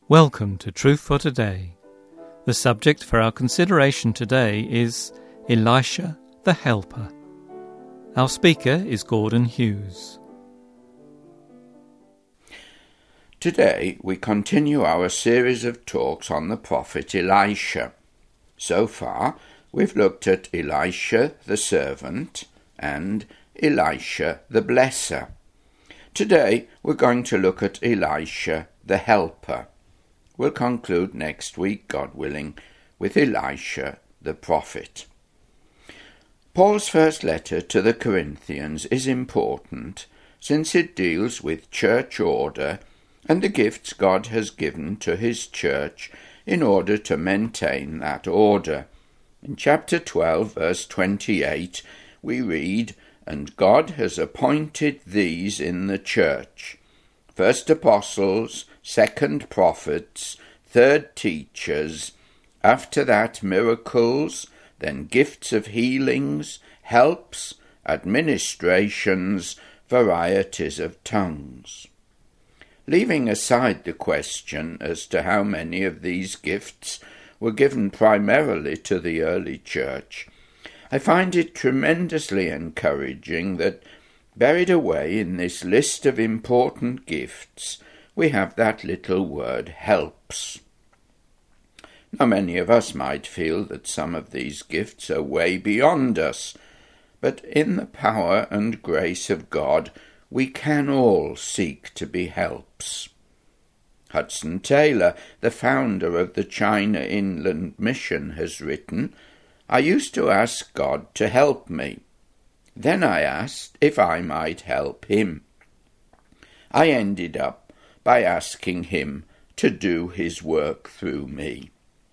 Welcome to Truth for Today. The subject for our consideration today is Elisha the Helper. Our speaker is Gordon Hughes. Today we continue our series of talks on the prophet Elisha. So far we've looked at Elisha the servant and Elisha the blesser. Today we're going to look at Elisha the helper. We'll conclude next week, God willing, with Elisha the prophet. Paul's first letter to the Corinthians is important since it deals with church order and the gifts God has given to his church in order to maintain that order. In chapter 12, verse 28, we read, "And God has appointed these in the church, first apostles, second prophets, third teachers, after that miracles, then gifts of healings, helps, administrations, varieties of tongues." Leaving aside the question as to how many of these gifts were given primarily to the early church, I find it tremendously encouraging that buried away in this list of important gifts, we have that little word, helps. Now, many of us might feel that some of these gifts are way beyond us, but in the power and grace of God, we can all seek to be helps. Hudson Taylor, the founder of the China Inland Mission, has written, "I used to ask God to help me. Then I asked if I might help him. I ended up by asking him to do his work through me."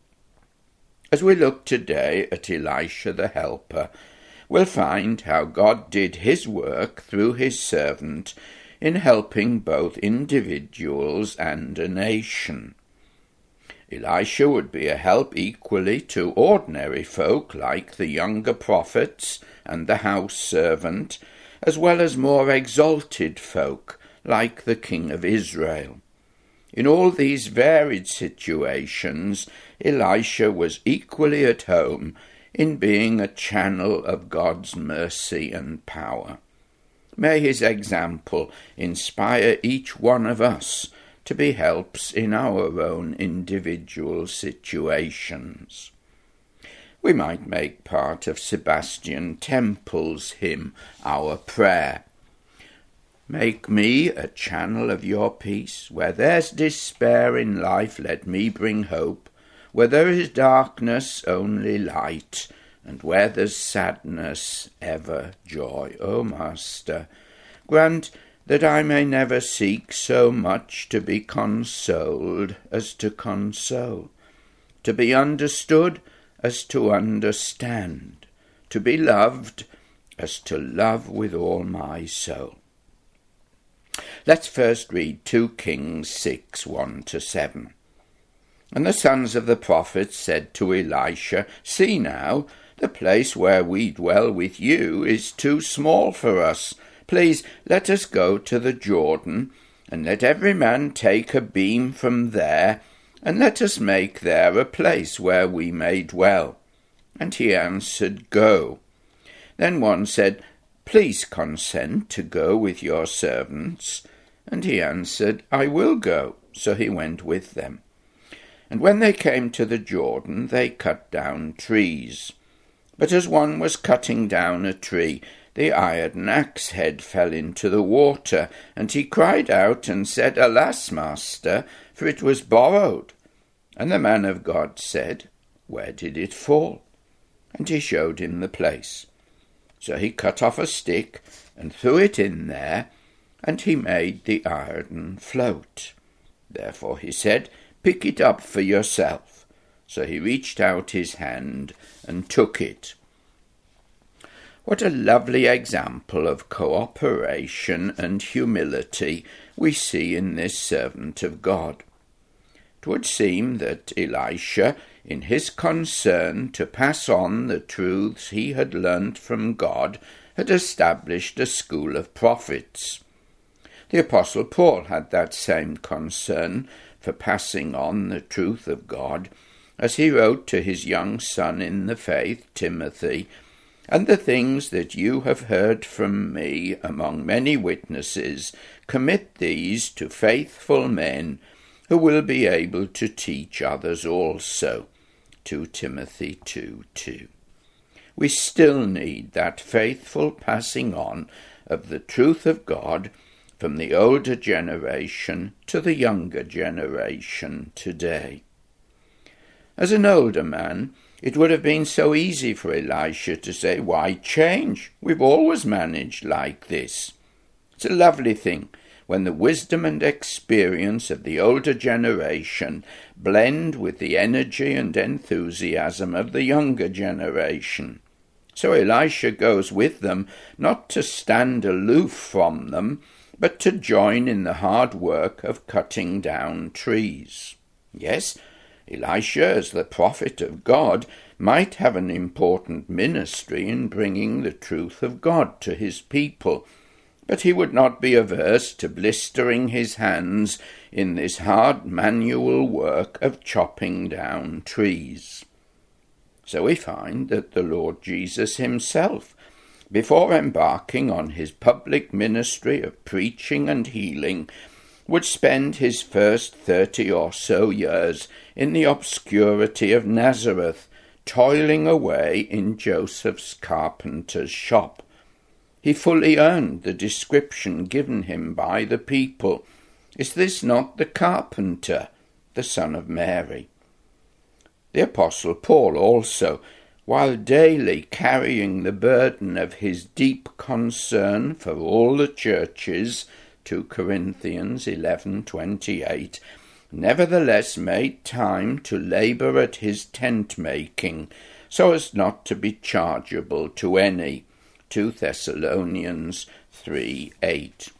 As we look today at Elisha the helper, we'll find how God did his work through his servant in helping both individuals and a nation. Elisha would be a help equally to ordinary folk like the younger prophets and the house servant, as well as more exalted folk like the king of Israel. In all these varied situations, Elisha was equally at home in being a channel of God's mercy and power. May his example inspire each one of us to be helps in our own individual situations. We might make part of Sebastian Temple's hymn, Our Prayer. "Make me a channel of your peace. Where there's despair in life, let me bring hope. Where there is darkness, only light. And where there's sadness, ever joy. O Master, grant that I may never seek so much to be consoled as to console, to be understood as to understand, to be loved as to love with all my soul." Let's first read 2 Kings 6, 1-7. "And the sons of the prophets said to Elisha, 'See now, the place where we dwell with you is too small for us. Please let us go to the Jordan, and let every man take a beam from there, and let us make there a place where we may dwell.' And he answered, 'Go.' Then one said, 'Please consent to go with your servants.' And he answered, 'I will go.' So he went with them. And when they came to the Jordan, they cut down trees. But as one was cutting down a tree, the iron axe head fell into the water, and he cried out and said, 'Alas, master, for it was borrowed.' And the man of God said, 'Where did it fall?' And he showed him the place. So he cut off a stick and threw it in there, and he made the iron float. Therefore he said, 'Pick it up for yourself.' So he reached out his hand and took it." What a lovely example of cooperation and humility we see in this servant of God. It would seem that Elisha, in his concern to pass on the truths he had learnt from God, had established a school of prophets. The Apostle Paul had that same concern for passing on the truth of God, as he wrote to his young son in the faith, Timothy, "And the things that you have heard from me among many witnesses, commit these to faithful men who will be able to teach others also." 2 Timothy 2:2. We still need that faithful passing on of the truth of God from the older generation to the younger generation today. As an older man, it would have been so easy for Elisha to say, "Why change? We've always managed like this." It's a lovely thing when the wisdom and experience of the older generation blend with the energy and enthusiasm of the younger generation. So Elisha goes with them, not to stand aloof from them, but to join in the hard work of cutting down trees. Yes, Elisha, as the prophet of God, might have an important ministry in bringing the truth of God to his people, but he would not be averse to blistering his hands in this hard manual work of chopping down trees. So we find that the Lord Jesus himself, before embarking on his public ministry of preaching and healing, would spend his first 30 or so years in the obscurity of Nazareth, toiling away in Joseph's carpenter's shop. He fully earned the description given him by the people. Is this not the carpenter, the son of Mary? The Apostle Paul also, while daily carrying the burden of his deep concern for all the churches, 2 Corinthians 11:28, nevertheless made time to labour at his tent-making, so as not to be chargeable to any, 2 Thessalonians 3:8.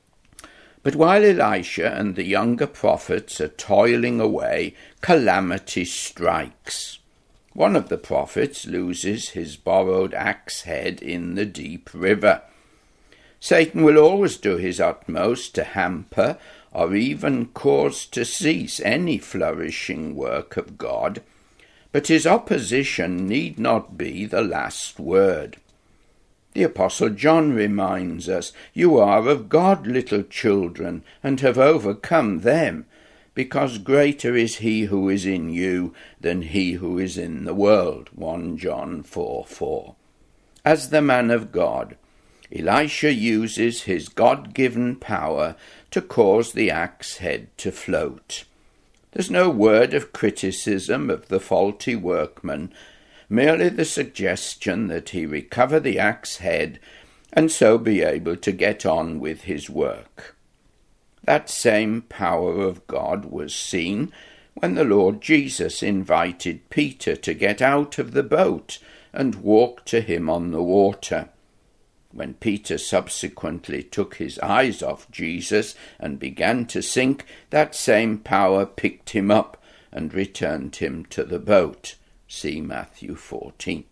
But while Elisha and the younger prophets are toiling away, calamity strikes. One of the prophets loses his borrowed axe head in the deep river. Satan will always do his utmost to hamper or even cause to cease any flourishing work of God, but his opposition need not be the last word. The Apostle John reminds us, "You are of God, little children, and have overcome them, because greater is he who is in you than he who is in the world." 1 John 4:4. As the man of God, Elisha uses his God-given power to cause the axe head to float. There's no word of criticism of the faulty workman, merely the suggestion that he recover the axe head and so be able to get on with his work. That same power of God was seen when the Lord Jesus invited Peter to get out of the boat and walk to him on the water. When Peter subsequently took his eyes off Jesus and began to sink, that same power picked him up and returned him to the boat. See Matthew 14.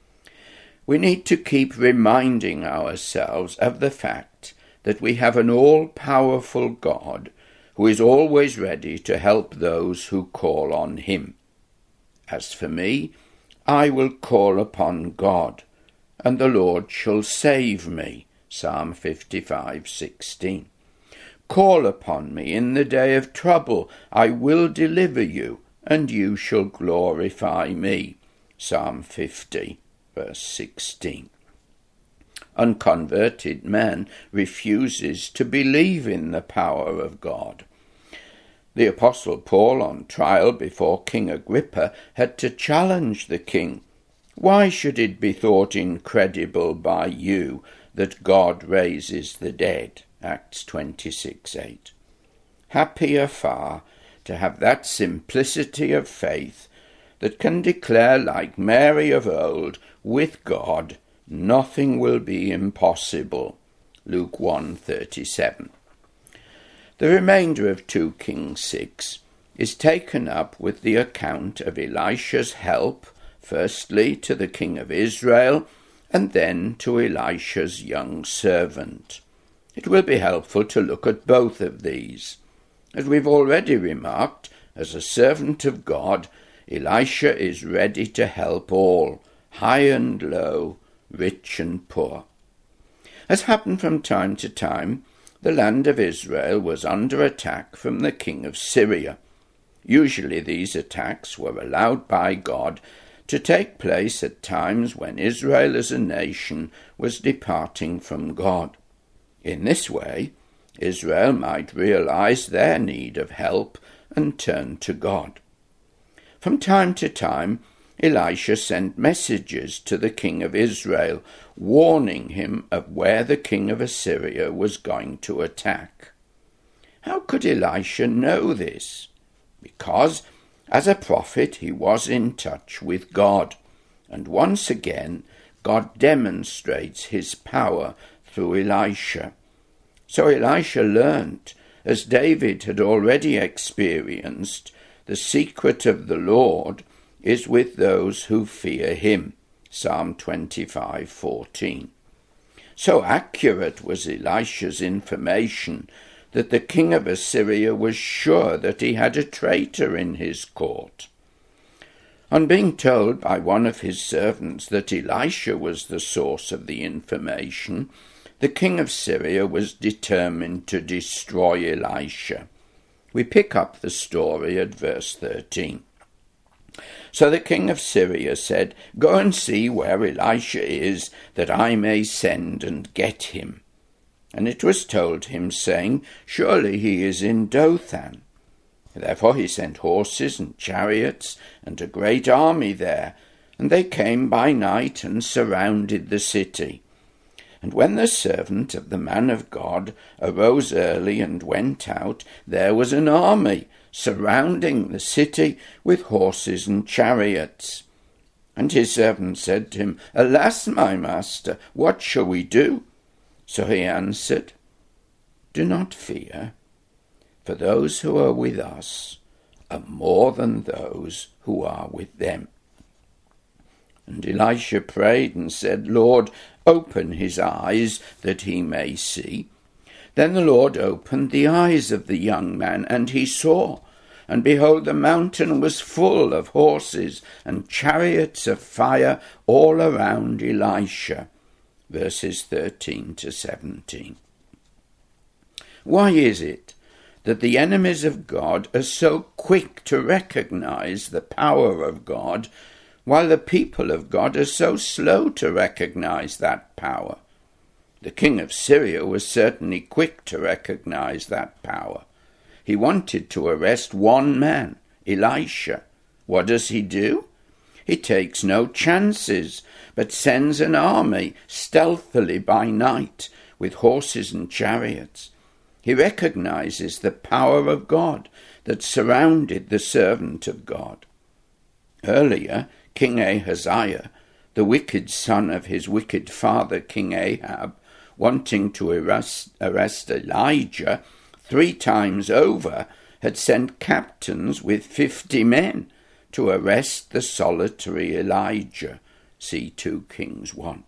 We need to keep reminding ourselves of the fact that we have an all-powerful God who is always ready to help those who call on him. As for me, I will call upon God, and the Lord shall save me. Psalm 55:16. Call upon me in the day of trouble. I will deliver you, and you shall glorify me. Psalm 50, verse 16. Unconverted man refuses to believe in the power of God. The Apostle Paul, on trial before King Agrippa, had to challenge the king. Why should it be thought incredible by you that God raises the dead? Acts 26:8. Happier far to have that simplicity of faith that can declare, like Mary of old, with God nothing will be impossible. Luke 1:37. The remainder of 2 Kings 6 is taken up with the account of Elisha's help, firstly to the king of Israel, and then to Elisha's young servant. It will be helpful to look at both of these. As we've already remarked, as a servant of God, Elisha is ready to help all, high and low, rich and poor. As happened from time to time, the land of Israel was under attack from the king of Syria. Usually these attacks were allowed by God to take place at times when Israel as a nation was departing from God. In this way, Israel might realize their need of help and turn to God. From time to time, Elisha sent messages to the king of Israel, warning him of where the king of Assyria was going to attack. How could Elisha know this? Because, as a prophet, he was in touch with God, and once again God demonstrates his power through Elisha. So Elisha learnt, as David had already experienced, the secret of the Lord is with those who fear him. Psalm 25:14. So accurate was Elisha's information that the king of Assyria was sure that he had a traitor in his court. On being told by one of his servants that Elisha was the source of the information, the king of Syria was determined to destroy Elisha. We pick up the story at verse 13. So the king of Syria said, "Go and see where Elisha is, that I may send and get him." And it was told him, saying, "Surely he is in Dothan." Therefore he sent horses and chariots and a great army there, and they came by night and surrounded the city. And when the servant of the man of God arose early and went out, there was an army surrounding the city with horses and chariots. And his servant said to him, "Alas, my master, what shall we do?" So he answered, "Do not fear, for those who are with us are more than those who are with them." And Elisha prayed and said, "Lord, open his eyes that he may see." Then the Lord opened the eyes of the young man, and he saw, and behold, the mountain was full of horses and chariots of fire all around Elisha. Verses 13 to 17. Why is it that the enemies of God are so quick to recognize the power of God, while the people of God are so slow to recognize that power? The king of Syria was certainly quick to recognize that power. He wanted to arrest one man, Elisha. What does he do? He takes no chances, but sends an army stealthily by night with horses and chariots. He recognizes the power of God that surrounded the servant of God. Earlier, King Ahaziah, the wicked son of his wicked father King Ahab, wanting to arrest Elijah 3 times over, had sent captains with 50 men to arrest the solitary Elijah. See 2 Kings 1.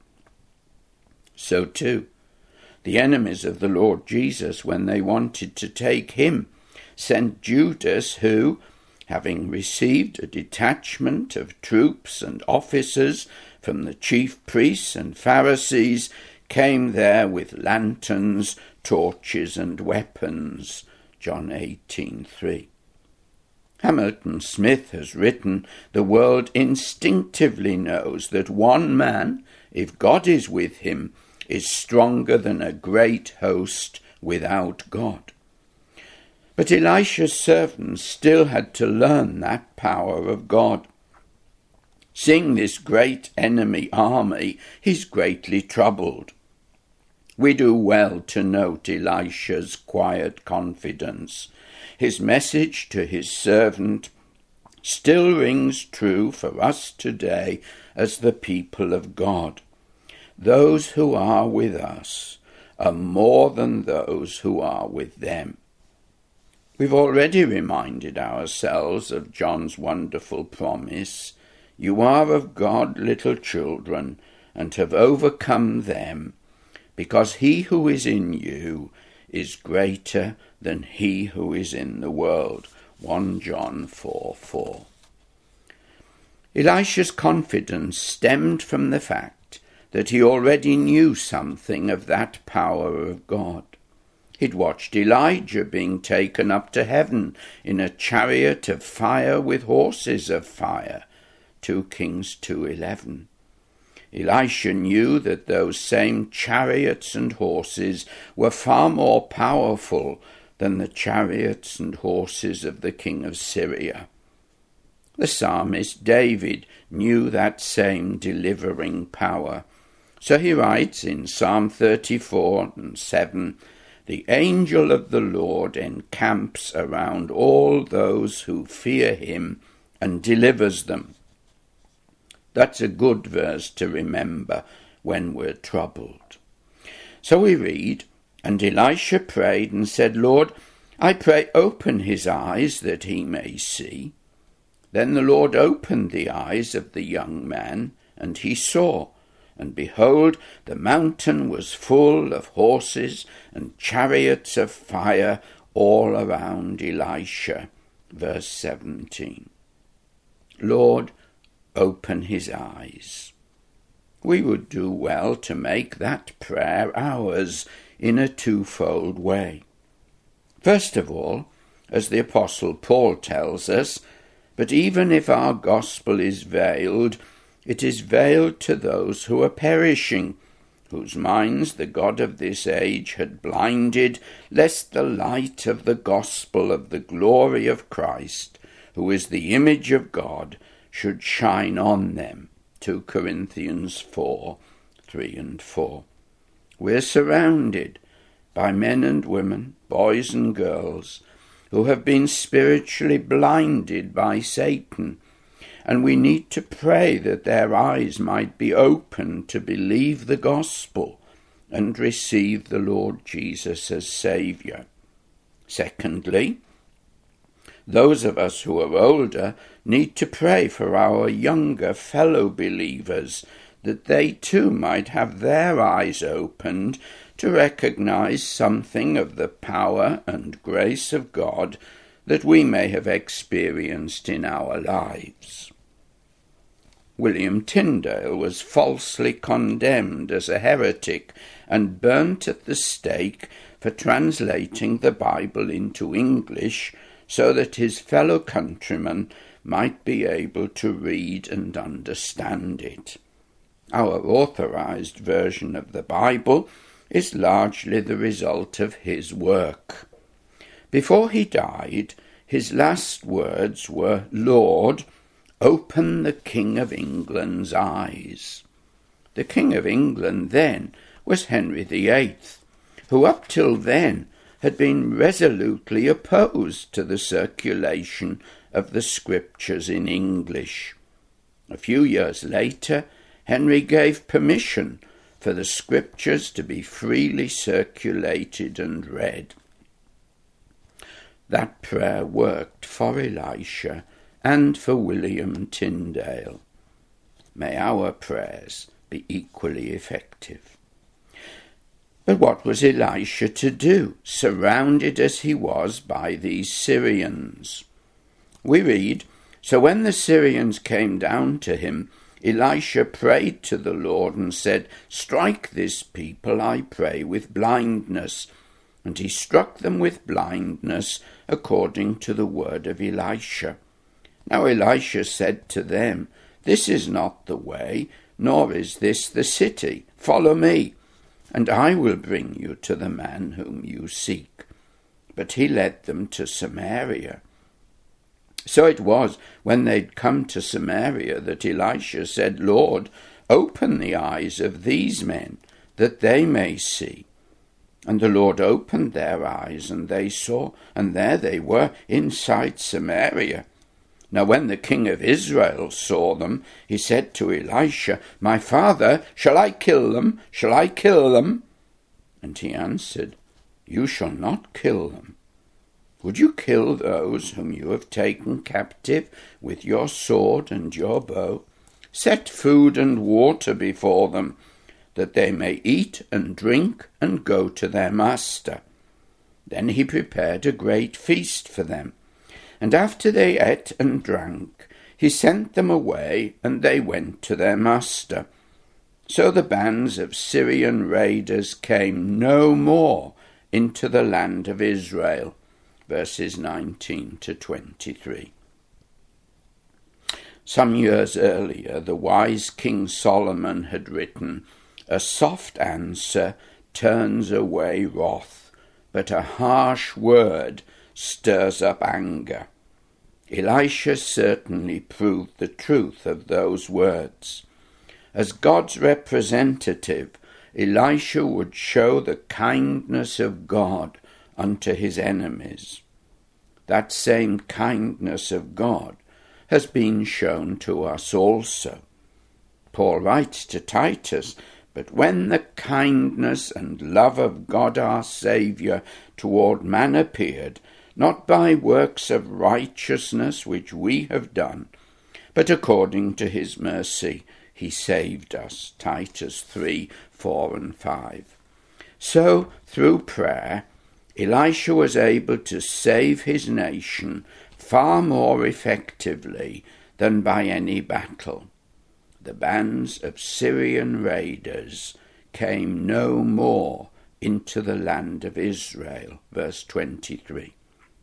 So too, the enemies of the Lord Jesus, when they wanted to take him, sent Judas, who, having received a detachment of troops and officers from the chief priests and Pharisees, came there with lanterns, torches, and weapons. John 18:3. Hamilton Smith has written, "The world instinctively knows that one man, if God is with him, is stronger than a great host without God." But Elisha's servants still had to learn that power of God. Seeing this great enemy army, he's greatly troubled. We do well to note Elisha's quiet confidence. His message to his servant still rings true for us today as the people of God. Those who are with us are more than those who are with them. We've already reminded ourselves of John's wonderful promise, "You are of God, little children, and have overcome them, because he who is in you is greater than he who is in the world. 1 John 4:4. Elisha's confidence stemmed from the fact that he already knew something of that power of God. He'd watched Elijah being taken up to heaven in a chariot of fire with horses of fire. 2 Kings 2:11. Elisha knew that those same chariots and horses were far more powerful than the chariots and horses of the king of Syria. The psalmist David knew that same delivering power. So he writes in Psalm 34:7, "The angel of the Lord encamps around all those who fear him and delivers them." That's a good verse to remember when we're troubled. So we read, "And Elisha prayed and said, Lord, I pray open his eyes that he may see. Then the Lord opened the eyes of the young man, and he saw. And behold, the mountain was full of horses and chariots of fire all around Elisha." Verse 17. Lord, open his eyes. We would do well to make that prayer ours in a twofold way. First of all, as the Apostle Paul tells us, "But even if our gospel is veiled, it is veiled to those who are perishing, whose minds the God of this age had blinded, lest the light of the gospel of the glory of Christ, who is the image of God, should shine on them." 2 Corinthians 4:3-4. We're surrounded by men and women, boys and girls, who have been spiritually blinded by Satan, and we need to pray that their eyes might be opened to believe the gospel and receive the Lord Jesus as Saviour. Secondly, those of us who are older need to pray for our younger fellow believers, that they too might have their eyes opened to recognize something of the power and grace of God that we may have experienced in our lives. William Tyndale was falsely condemned as a heretic and burnt at the stake for translating the Bible into English so that his fellow countrymen might be able to read and understand it. Our authorized version of the Bible is largely the result of his work. Before he died, his last words were, "Lord, open the King of England's eyes." The King of England then was Henry VIII, who up till then had been resolutely opposed to the circulation of the Scriptures in English. A few years later, Henry gave permission for the Scriptures to be freely circulated and read. That prayer worked for Elisha and for William Tyndale. May our prayers be equally effective. But what was Elisha to do, surrounded as he was by these Syrians? We read, "So when the Syrians came down to him, Elisha prayed to the Lord and said, 'Strike this people, I pray, with blindness.' And he struck them with blindness according to the word of Elisha. Now Elisha said to them, 'This is not the way, nor is this the city. Follow me, and I will bring you to the man whom you seek.' But he led them to Samaria. So it was, when they'd come to Samaria, that Elisha said, 'Lord, open the eyes of these men, that they may see.' And the Lord opened their eyes, and they saw, and there they were inside Samaria. Now when the king of Israel saw them, he said to Elisha, 'My father, shall I kill them? Shall I kill them?' And he answered, 'You shall not kill them. Would you kill those whom you have taken captive with your sword and your bow? Set food and water before them, that they may eat and drink and go to their master.' Then he prepared a great feast for them, and after they ate and drank, he sent them away, and they went to their master. So the bands of Syrian raiders came no more into the land of Israel. Verses 19 to 23. Some years earlier, the wise King Solomon had written, "A soft answer turns away wrath, but a harsh word stirs up anger." Elisha certainly proved the truth of those words. As God's representative, Elisha would show the kindness of God unto his enemies. That same kindness of God has been shown to us also. Paul writes to Titus, "But when the kindness and love of God our Saviour toward man appeared, not by works of righteousness which we have done, but according to his mercy he saved us." Titus 3, 4 and 5. So, through prayer, Elisha was able to save his nation far more effectively than by any battle. The bands of Syrian raiders came no more into the land of Israel. Verse 23.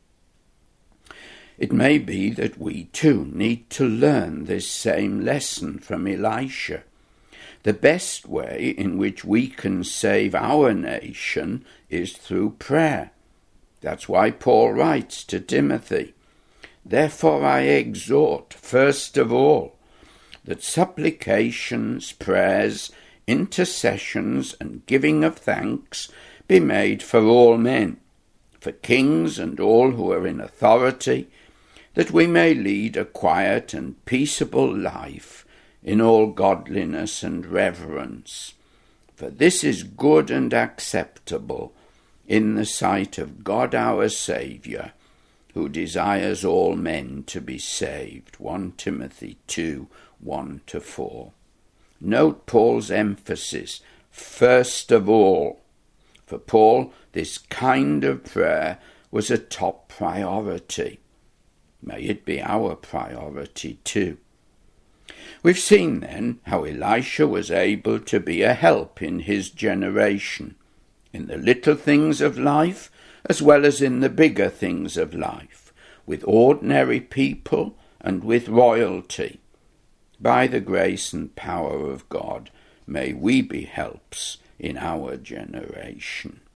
It may be that we too need to learn this same lesson from Elisha. The best way in which we can save our nation is through prayer. That's why Paul writes to Timothy, "Therefore I exhort, first of all, that supplications, prayers, intercessions, and giving of thanks be made for all men, for kings and all who are in authority, that we may lead a quiet and peaceable life in all godliness and reverence. For this is good and acceptable in the sight of God our Saviour, who desires all men to be saved." 1 Timothy 2, 1 to 4. Note Paul's emphasis, first of all. For Paul, this kind of prayer was a top priority. May it be our priority too. We've seen then how Elisha was able to be a help in his generation, in the little things of life as well as in the bigger things of life, with ordinary people and with royalty. By the grace and power of God, may we be helps in our generation.